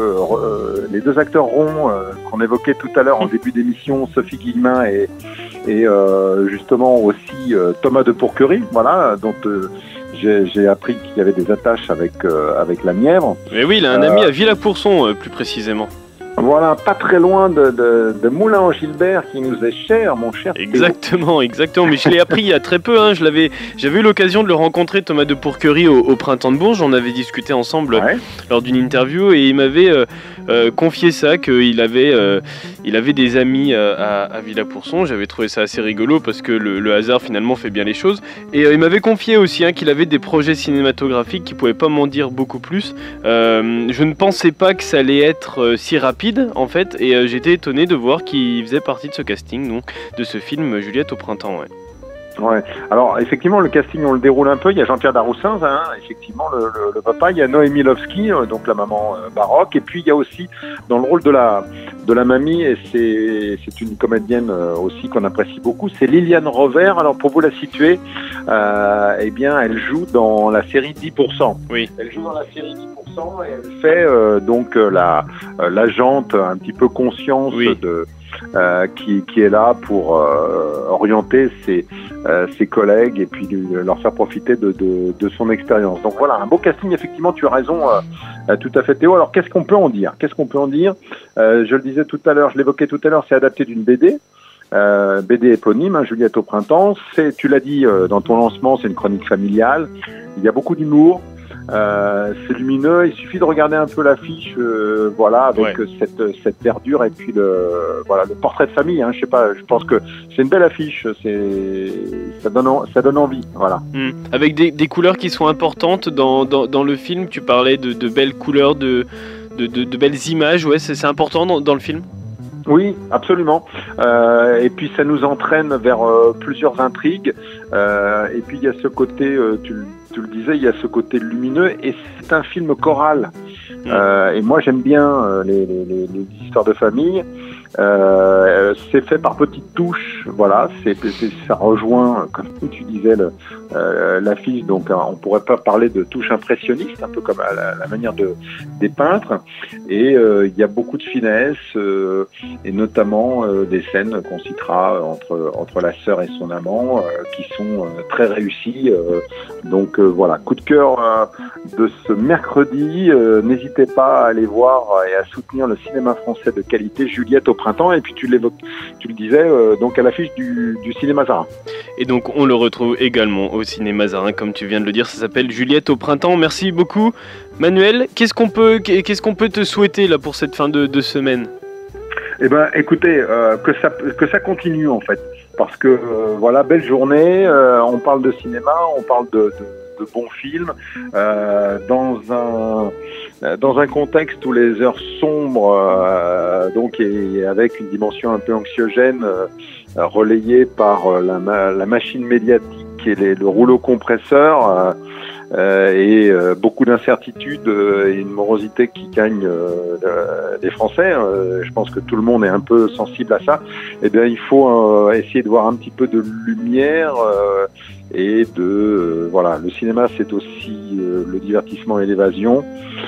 euh, les deux acteurs ronds euh, qu'on évoquait tout à l'heure en début d'émission, Sophie Guillemin et et euh, justement aussi euh, Thomas de Pourquerie, voilà, dont euh, j'ai, j'ai appris qu'il y avait des attaches avec euh, avec la Nièvre. Mais oui, il a un euh, ami à Villars-Pourçon, euh, plus précisément. Voilà, pas très loin de, de, de Moulins-en-Gilbert, qui nous est cher, mon cher. Exactement, exactement. Mais je l'ai appris il y a très peu. Hein. Je l'avais, j'avais eu l'occasion de le rencontrer, Thomas de Pourquerie, au, au Printemps de Bourges. On avait discuté ensemble ouais. lors d'une interview et il m'avait euh, euh, confié ça, qu'il avait, euh, il avait des amis euh, à, à Villars-Pourçon. J'avais trouvé ça assez rigolo parce que le, le hasard finalement fait bien les choses. Et euh, il m'avait confié aussi hein, qu'il avait des projets cinématographiques qu'il ne pouvait pas m'en dire beaucoup plus. Euh, je ne pensais pas que ça allait être euh, si rapide. En fait, et euh, j'étais étonné de voir qu'il faisait partie de ce casting, donc, de ce film Juliette au printemps. Ouais. Ouais. Alors effectivement, le casting on le déroule un peu. Il y a Jean-Pierre Daroussins, hein, effectivement le, le, le papa. Il y a Noémie Lovski, euh, donc la maman euh, baroque. Et puis il y a aussi dans le rôle de la de la mamie, et c'est c'est une comédienne euh, aussi qu'on apprécie beaucoup. C'est Liliane Rover. Alors pour vous la situer, euh, eh bien elle joue dans la série dix pour cent. Oui. Elle joue dans la série dix pour cent et elle fait euh, donc euh, la euh, l'agente un petit peu conscience oui. de Euh, qui, qui est là pour euh, orienter ses, euh, ses collègues et puis lui, leur faire profiter de, de, de son expérience. Donc voilà, un beau casting, effectivement, tu as raison, euh, euh, tout à fait Théo. Alors qu'est-ce qu'on peut en dire Qu'est-ce qu'on peut en dire euh, Je le disais tout à l'heure, je l'évoquais tout à l'heure, c'est adapté d'une B D. Euh, B D éponyme, hein, Juliette au printemps. C'est, tu l'as dit euh, dans ton lancement, c'est une chronique familiale. Il y a beaucoup d'humour. Euh, c'est lumineux, il suffit de regarder un peu l'affiche, euh, voilà, avec ouais. cette cette verdure et puis le voilà le portrait de famille. Hein, je sais pas, je pense que c'est une belle affiche, c'est ça donne ça donne envie, voilà. Mmh. Avec des des couleurs qui sont importantes dans dans dans le film. Tu parlais de de belles couleurs, de de de, de belles images. Ouais, c'est c'est important dans dans le film. Oui, absolument. Euh, et puis ça nous entraîne vers euh, plusieurs intrigues. Euh, et puis il y a ce côté, euh, tu, tu le disais, il y a ce côté lumineux. Et c'est un film choral. Euh, et moi j'aime bien euh, les, les, les histoires de famille. Euh, c'est fait par petites touches, voilà, c'est, c'est, ça rejoint, comme tu disais, le, euh, l'affiche, donc on pourrait pas parler de touches impressionnistes, un peu comme à la, la manière de, des peintres, et euh, il y a beaucoup de finesse, euh, et notamment euh, des scènes qu'on citera entre, entre la sœur et son amant, euh, qui sont euh, très réussies, euh, donc euh, voilà, coup de cœur euh, de ce mercredi, euh, n'hésitez pas à aller voir et à soutenir le cinéma français de qualité, Juliette au printemps, et puis tu l'évoques, tu le disais, euh, donc à l'affiche du, du cinéma Mazarin. Et donc on le retrouve également au cinéma Mazarin, comme tu viens de le dire, ça s'appelle Juliette au printemps. Merci beaucoup Manuel. Qu'est-ce qu'on peut, qu'est-ce qu'on peut te souhaiter là pour cette fin de, de semaine? Eh ben, écoutez, euh, que ça que ça continue en fait, parce que euh, voilà, belle journée. Euh, on parle de cinéma, on parle de, de, de bons films euh, dans un dans un contexte où les heures sombres, euh, donc et avec une dimension un peu anxiogène, euh, relayée par euh, la, la machine médiatique et les, le rouleau compresseur. Euh, Euh, et euh, beaucoup d'incertitudes euh, et une morosité qui gagne euh, euh, des Français. Euh, je pense que tout le monde est un peu sensible à ça. Eh bien, il faut euh, essayer de voir un petit peu de lumière euh, et de euh, voilà. Le cinéma, c'est aussi euh, le divertissement et l'évasion.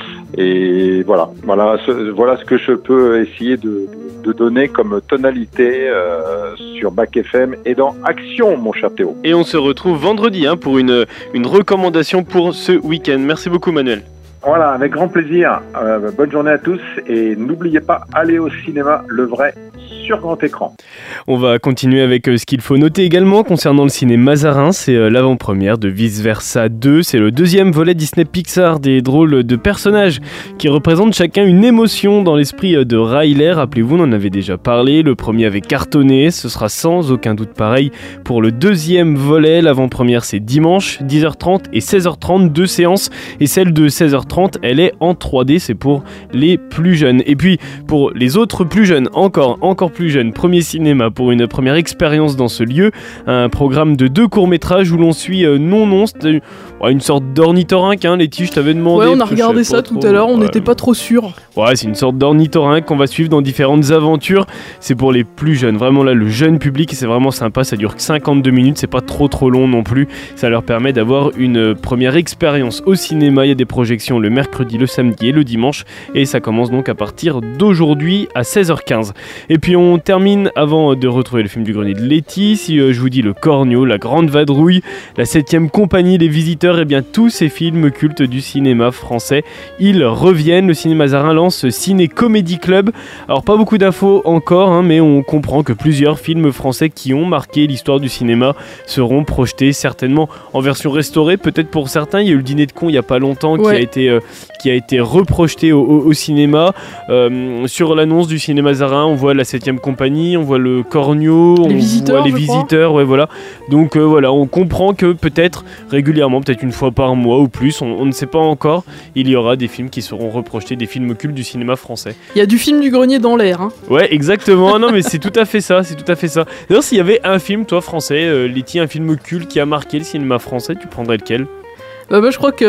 Et voilà, voilà, ce, voilà ce que je peux essayer de, de donner comme tonalité euh, sur Bac F M et dans Action, mon cher Théo. Et on se retrouve vendredi hein, pour une, une recommandation pour ce week-end. Merci beaucoup Manuel. Voilà, avec grand plaisir. Euh, bonne journée à tous et n'oubliez pas, allez au cinéma, le vrai, sur grand écran. On va continuer avec euh, ce qu'il faut noter également concernant le ciné Mazarin, c'est euh, l'avant-première de Vice Versa deux, c'est le deuxième volet Disney Pixar des drôles de personnages qui représentent chacun une émotion dans l'esprit de Riley. Rappelez-vous, on en avait déjà parlé, le premier avait cartonné, ce sera sans aucun doute pareil pour le deuxième volet. L'avant-première c'est dimanche, dix heures trente et seize heures trente, deux séances, et celle de seize heures trente elle est en trois D, c'est pour les plus jeunes. Et puis pour les autres plus jeunes, encore, encore plus jeunes, premier cinéma pour une première expérience dans ce lieu, un programme de deux courts-métrages où l'on suit euh, non non, c'était une sorte d'ornithorynque, hein, Letty, je t'avais demandé. Ouais, on a regardé ça tout à l'heure, on n'était ouais. pas trop sûr. Ouais, c'est une sorte d'ornithorynque qu'on va suivre dans différentes aventures. C'est pour les plus jeunes, vraiment là, le jeune public, et c'est vraiment sympa, ça dure cinquante-deux minutes, c'est pas trop trop long non plus. Ça leur permet d'avoir une première expérience au cinéma. Il y a des projections le mercredi, le samedi et le dimanche, et ça commence donc à partir d'aujourd'hui à seize heures quinze. Et puis on termine, avant de retrouver le film du grenier de Letty, si euh, je vous dis le Cornio, la Grande Vadrouille, la septième compagnie, les Visiteurs, et bien tous ces films cultes du cinéma français, ils reviennent. Le cinéma Mazarin lance Ciné Comedy Club. Alors pas beaucoup d'infos encore, hein, mais on comprend que plusieurs films français qui ont marqué l'histoire du cinéma seront projetés certainement en version restaurée, peut-être pour certains. Il y a eu le Dîner de cons il y a pas longtemps ouais. qui a été euh, qui a été reprojeté au, au, au cinéma. Euh, sur l'annonce du cinéma Mazarin, on voit la septième compagnie, on voit le Cornio, les on visiteurs, voit les visiteurs, ouais voilà. Donc euh, voilà, on comprend que peut-être régulièrement, peut-être une fois par mois ou plus, on, on ne sait pas encore, il y aura des films qui seront reprojetés, des films cultes du cinéma français. Il y a du film du grenier dans l'air. Hein. Ouais, exactement. Non, mais c'est tout à fait ça, c'est tout à fait ça. D'ailleurs, s'il y avait un film, toi, français, euh, Letty, un film culte qui a marqué le cinéma français, tu prendrais lequel ? Bah, bah je crois que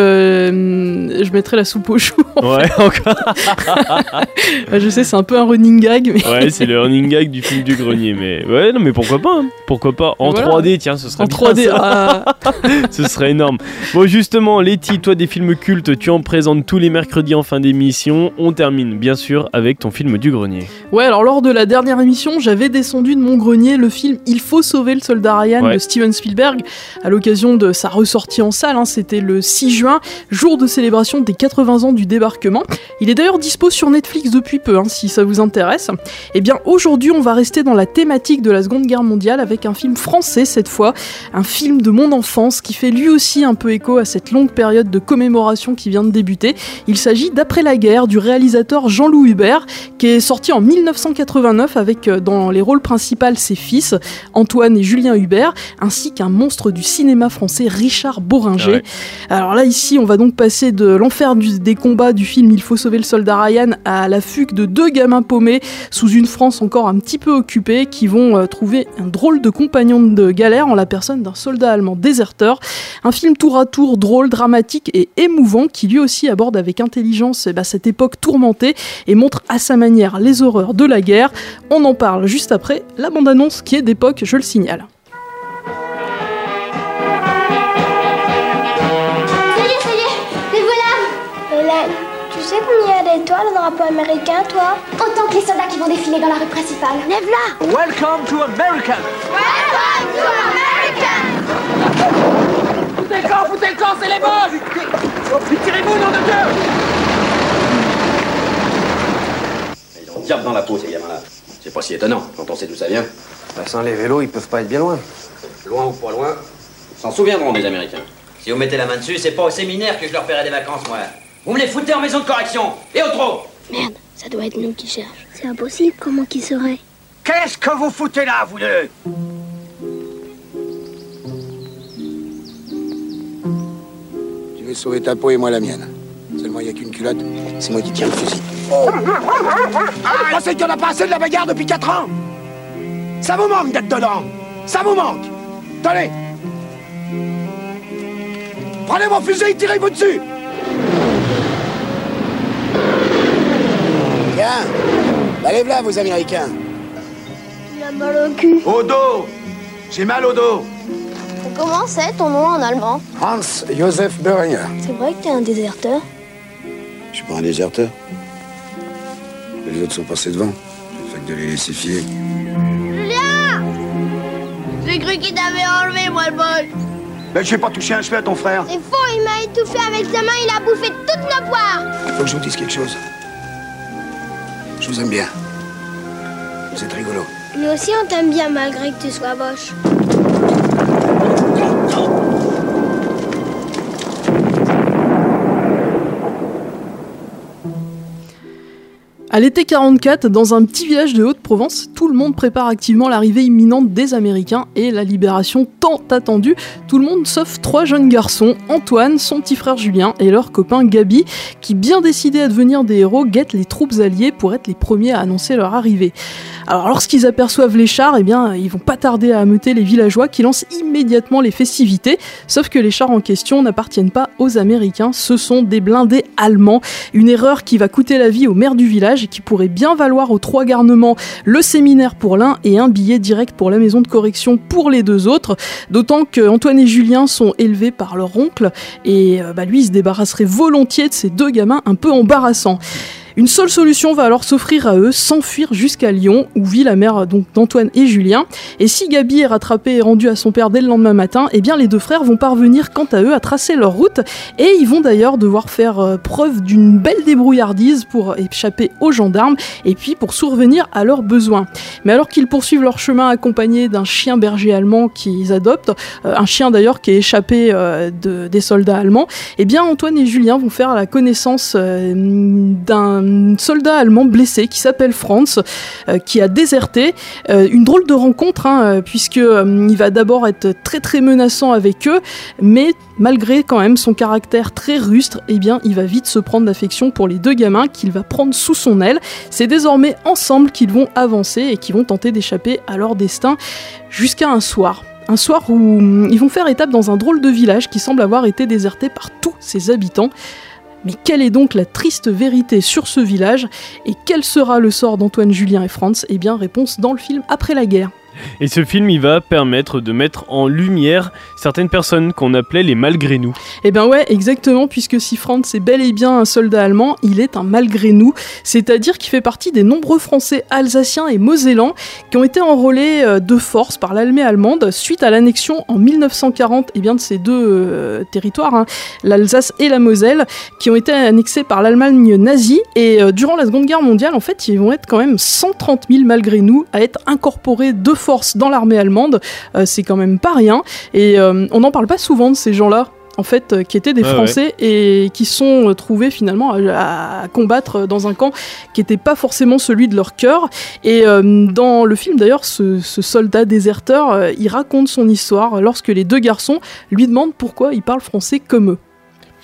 euh, je mettrais la soupe aux choux. En ouais, fait. encore. bah, je sais, c'est un peu un running gag. Mais... Ouais, c'est le running gag du film du grenier. Mais ouais, non, mais pourquoi pas hein. Pourquoi pas en voilà. trois D, tiens, ce serait en trois D. Ah. Ce serait énorme. Bon, justement, Letty, toi, des films cultes, tu en présentes tous les mercredis en fin d'émission. On termine, bien sûr, avec ton film du grenier. Ouais, alors lors de la dernière émission, j'avais descendu de mon grenier le film Il faut sauver le soldat Ryan ouais. de Steven Spielberg à l'occasion de sa ressortie en salle. Hein, c'était le Le six juin, jour de célébration des quatre-vingts ans du débarquement. Il est d'ailleurs dispo sur Netflix depuis peu, hein, si ça vous intéresse. Et bien aujourd'hui, on va rester dans la thématique de la Seconde Guerre mondiale avec un film français cette fois, un film de mon enfance qui fait lui aussi un peu écho à cette longue période de commémoration qui vient de débuter. Il s'agit d'Après la guerre du réalisateur Jean-Loup Hubert, qui est sorti en dix-neuf cent quatre-vingt-neuf avec dans les rôles principaux ses fils Antoine et Julien Hubert, ainsi qu'un monstre du cinéma français Richard Bohringer. Ah ouais. Alors là, ici, on va donc passer de l'enfer du, des combats du film Il faut sauver le soldat Ryan à la fugue de deux gamins paumés sous une France encore un petit peu occupée qui vont euh, trouver un drôle de compagnon de galère en la personne d'un soldat allemand déserteur. Un film tour à tour drôle, dramatique et émouvant qui lui aussi aborde avec intelligence eh ben, cette époque tourmentée et montre à sa manière les horreurs de la guerre. On en parle juste après la bande-annonce qui est d'époque, je le signale. Tu sais combien il y a d'étoiles au drapeau américain, toi? Autant que les soldats qui vont défiler dans la rue principale. Lève-la! Welcome to America! Welcome to America! Foutez le camp, foutez le camp, c'est les boss! Tirez-vous, nom de Dieu! Ils ont diable dans la peau, ces gamins-là. C'est pas si étonnant, quand on sait d'où ça vient. Bah, sans les vélos, ils peuvent pas être bien loin. Loin ou pas loin, ils s'en souviendront des Américains. Si vous mettez la main dessus, c'est pas au séminaire que je leur paierai des vacances, moi. Vous me les foutez en maison de correction. Et au trop. Merde, ça doit être nous qui cherchent. C'est impossible, comment qu'ils seraient? Qu'est-ce que vous foutez là, vous deux? Tu veux sauver ta peau et moi la mienne. Seulement, il n'y a qu'une culotte. C'est moi qui tiens le fusil. Oh. Ah, c'est qu'il n'y en a pas assez de la bagarre depuis quatre ans. Ça vous manque d'être dedans. Ça vous manque. Tenez. Prenez mon fusil et tirez-vous dessus. Tiens, allez là, vos Américains. Il a mal au cul. Au dos. J'ai mal au dos. Comment c'est ton nom en allemand? Hans Josef Böhringer. C'est vrai que t'es un déserteur? Je suis pas un déserteur. Les autres sont passés devant. J'ai fait que de les laisser filer. Julien! J'ai cru qu'il t'avait enlevé, moi, le bol. Ben, je vais pas toucher un cheveu à ton frère. C'est faux, il m'a étouffé avec sa main, il a bouffé toutes nos poires. Il faut que je vous dise quelque chose. Je vous aime bien. Vous êtes rigolo. Nous aussi, on t'aime bien, malgré que tu sois moche. À l'été quarante-quatre, dans un petit village de Haute-Provence, tout le monde prépare activement l'arrivée imminente des Américains et la libération tant attendue. Tout le monde sauf trois jeunes garçons, Antoine, son petit frère Julien et leur copain Gabi, qui, bien décidés à devenir des héros, guettent les troupes alliées pour être les premiers à annoncer leur arrivée. Alors lorsqu'ils aperçoivent les chars, eh bien, ils vont pas tarder à ameuter les villageois qui lancent immédiatement les festivités, sauf que les chars en question n'appartiennent pas aux Américains, ce sont des blindés allemands, une erreur qui va coûter la vie au maire du village et qui pourrait bien valoir aux trois garnements le séminaire pour l'un et un billet direct pour la maison de correction pour les deux autres, d'autant que Antoine et Julien sont élevés par leur oncle et euh, bah, lui il se débarrasserait volontiers de ces deux gamins un peu embarrassants. Une seule solution va alors s'offrir à eux, s'enfuir jusqu'à Lyon, où vit la mère donc, d'Antoine et Julien. Et si Gabi est rattrapée et rendue à son père dès le lendemain matin, eh bien les deux frères vont parvenir quant à eux à tracer leur route. Et ils vont d'ailleurs devoir faire euh, preuve d'une belle débrouillardise pour échapper aux gendarmes et puis pour survenir à leurs besoins. Mais alors qu'ils poursuivent leur chemin accompagnés d'un chien berger allemand qu'ils adoptent, euh, un chien d'ailleurs qui est échappé euh, de, des soldats allemands, eh bien Antoine et Julien vont faire la connaissance euh, d'un un soldat allemand blessé qui s'appelle Franz, euh, qui a déserté. Euh, une drôle de rencontre, hein, puisque euh, il va d'abord être très très menaçant avec eux, mais malgré quand même son caractère très rustre, eh bien, il va vite se prendre d'affection pour les deux gamins qu'il va prendre sous son aile. C'est désormais ensemble qu'ils vont avancer et qu'ils vont tenter d'échapper à leur destin jusqu'à un soir. Un soir où ils vont faire étape dans un drôle de village qui semble avoir été déserté par tous ses habitants. Mais quelle est donc la triste vérité sur ce village et quel sera le sort d'Antoine, Julien et Franz? Eh bien, réponse dans le film Après la guerre. Et ce film, il va permettre de mettre en lumière certaines personnes qu'on appelait les malgré nous. Eh ben ouais, exactement, puisque si Franz est bel et bien un soldat allemand, il est un malgré nous, c'est-à-dire qu'il fait partie des nombreux Français alsaciens et mosellans qui ont été enrôlés de force par l'armée allemande suite à l'annexion en mille neuf cent quarante eh bien, de ces deux euh, territoires, hein, l'Alsace et la Moselle, qui ont été annexés par l'Allemagne nazie. Et euh, durant la Seconde Guerre mondiale, en fait, ils vont être quand même cent trente mille malgré nous à être incorporés de force dans l'armée allemande, euh, c'est quand même pas rien, et euh, on n'en parle pas souvent de ces gens-là, en fait, euh, qui étaient des ah Français ouais. et qui sont euh, trouvés finalement à, à combattre dans un camp qui n'était pas forcément celui de leur cœur. Et euh, dans le film d'ailleurs, ce, ce soldat déserteur, euh, il raconte son histoire lorsque les deux garçons lui demandent pourquoi il parle français comme eux.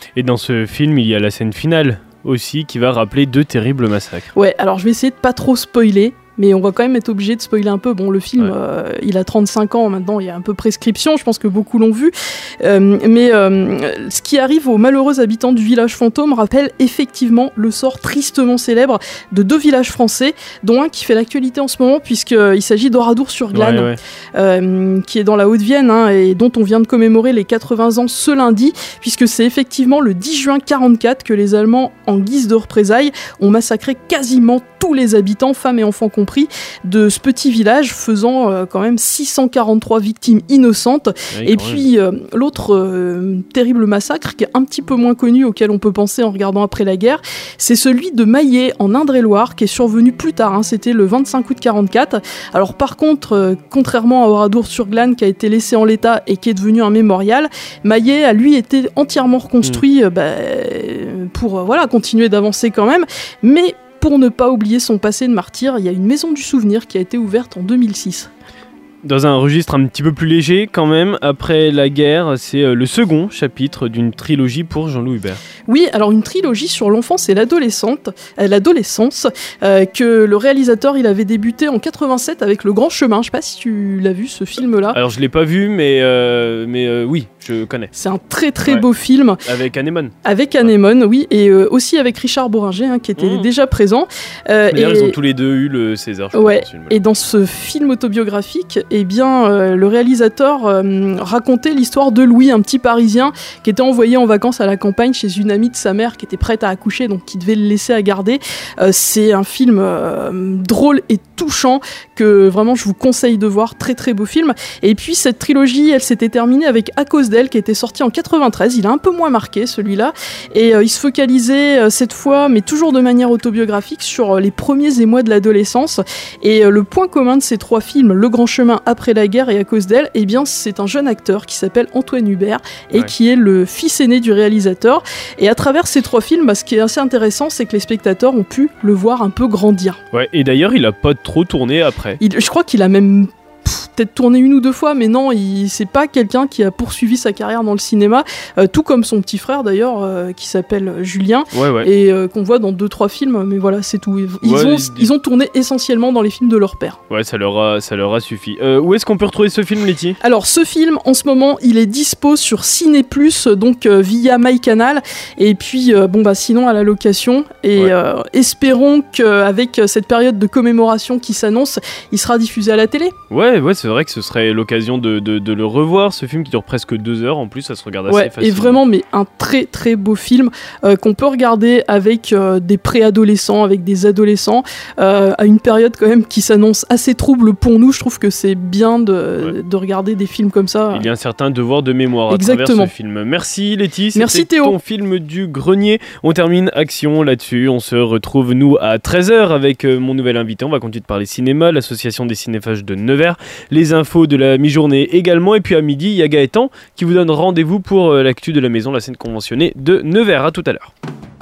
Et dans ce film, il y a la scène finale aussi qui va rappeler deux terribles massacres. Ouais, alors je vais essayer de pas trop spoiler. Mais on va quand même être obligé de spoiler un peu. Bon, le film, ouais. euh, il a trente-cinq ans maintenant, il y a un peu prescription, je pense que beaucoup l'ont vu. Euh, mais euh, ce qui arrive aux malheureux habitants du village fantôme rappelle effectivement le sort tristement célèbre de deux villages français, dont un qui fait l'actualité en ce moment, puisqu'il s'agit d'Oradour-sur-Glane, ouais, ouais. euh, qui est dans la Haute-Vienne, hein, et dont on vient de commémorer les quatre-vingts ans ce lundi, puisque c'est effectivement le dix juin quarante-quatre que les Allemands, en guise de représailles, ont massacré quasiment tous les habitants, femmes et enfants compris, de ce petit village, faisant euh, quand même six cent quarante-trois victimes innocentes. Oui, et puis euh, l'autre euh, terrible massacre, qui est un petit peu moins connu, auquel on peut penser en regardant après la guerre, c'est celui de Maillé en Indre-et-Loire, qui est survenu plus tard, hein, c'était le vingt-cinq août quarante-quatre. Alors par contre, euh, contrairement à Oradour-sur-Glane, qui a été laissé en l'état et qui est devenu un mémorial, Maillé a lui été entièrement reconstruit mmh. euh, bah, pour euh, voilà, continuer d'avancer quand même, mais pour ne pas oublier son passé de martyr, il y a une maison du souvenir qui a été ouverte en deux mille six. Dans un registre un petit peu plus léger quand même, après la guerre, c'est le second chapitre d'une trilogie pour Jean-Louis Hubert. Oui, alors une trilogie sur l'enfance et l'adolescente, euh, l'adolescence, euh, que le réalisateur il avait débuté en quatre-vingt-sept avec Le Grand Chemin. Je sais pas si tu l'as vu ce film-là. Alors je l'ai pas vu, mais euh, mais euh, oui, je connais. C'est un très très ouais. beau film. Avec Anémone. Avec Anémone, ouais. oui, et euh, aussi avec Richard Bohringer, hein, qui était mmh. déjà présent. Euh, mais et... ils ont tous les deux eu le César. Je ouais. pense, dans et dans ce film autobiographique, eh bien, euh, le réalisateur euh, racontait l'histoire de Louis, un petit Parisien qui était envoyé en vacances à la campagne chez une amie de sa mère qui était prête à accoucher, donc qui devait le laisser à garder. Euh, c'est un film euh, drôle et touchant que vraiment je vous conseille de voir, très très beau film. Et puis cette trilogie, elle s'était terminée avec À cause d'elle, qui était sorti en quatre-vingt-treize. Il a un peu moins marqué celui-là, et euh, il se focalisait euh, cette fois, mais toujours de manière autobiographique, sur euh, les premiers émois de l'adolescence. Et euh, le point commun de ces trois films, Le Grand Chemin, Après la guerre et À cause d'elle, eh bien c'est un jeune acteur qui s'appelle Antoine Hubert et ouais. qui est le fils aîné du réalisateur. Et à travers ces trois films, bah, ce qui est assez intéressant, c'est que les spectateurs ont pu le voir un peu grandir. Ouais, et d'ailleurs, il a pas trop tourné après. Il, je crois qu'il a même pff, peut-être tourné une ou deux fois, mais non, il, c'est pas quelqu'un qui a poursuivi sa carrière dans le cinéma, euh, tout comme son petit frère d'ailleurs, euh, qui s'appelle Julien, ouais, ouais. et euh, qu'on voit dans deux trois films, mais voilà, c'est tout. Ils, ouais, ont, ils... ils ont tourné essentiellement dans les films de leur père. Ouais, ça leur a, ça leur a suffi. Euh, où est-ce qu'on peut retrouver ce film, Letty ? Alors, ce film, en ce moment, il est dispo sur Ciné Plus, donc euh, via MyCanal, et puis, euh, bon, bah, sinon à la location, et ouais. euh, espérons qu'avec cette période de commémoration qui s'annonce, il sera diffusé à la télé. Ouais, ouais, c'est vrai que ce serait l'occasion de, de, de le revoir, ce film qui dure presque deux heures, en plus, ça se regarde assez ouais, facilement. Et vraiment, mais un très très beau film euh, qu'on peut regarder avec euh, des préadolescents, avec des adolescents, euh, à une période quand même qui s'annonce assez trouble pour nous. Je trouve que c'est bien de, ouais. de regarder des films comme ça. Il y a un certain devoir de mémoire Exactement. à travers ce film. Merci Letty, c'était Merci Théo. Ton film du grenier. On termine Action là-dessus, on se retrouve nous à treize heures avec euh, mon nouvel invité. On va continuer de parler cinéma, l'association des cinéphages de Nevers, les infos de la mi-journée également, et puis à midi, il y a Gaëtan qui vous donne rendez-vous pour euh, l'actu de la maison, la scène conventionnée de Nevers. À tout à l'heure.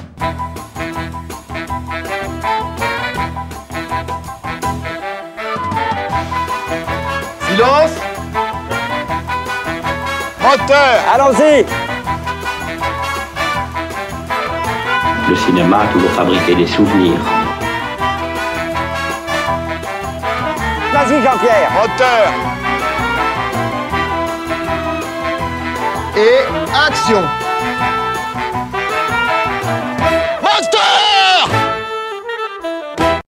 Silence. Moteur. Allons-y. Le cinéma a toujours fabriqué des souvenirs. Vas-y Jean-Pierre. Moteur. Et action.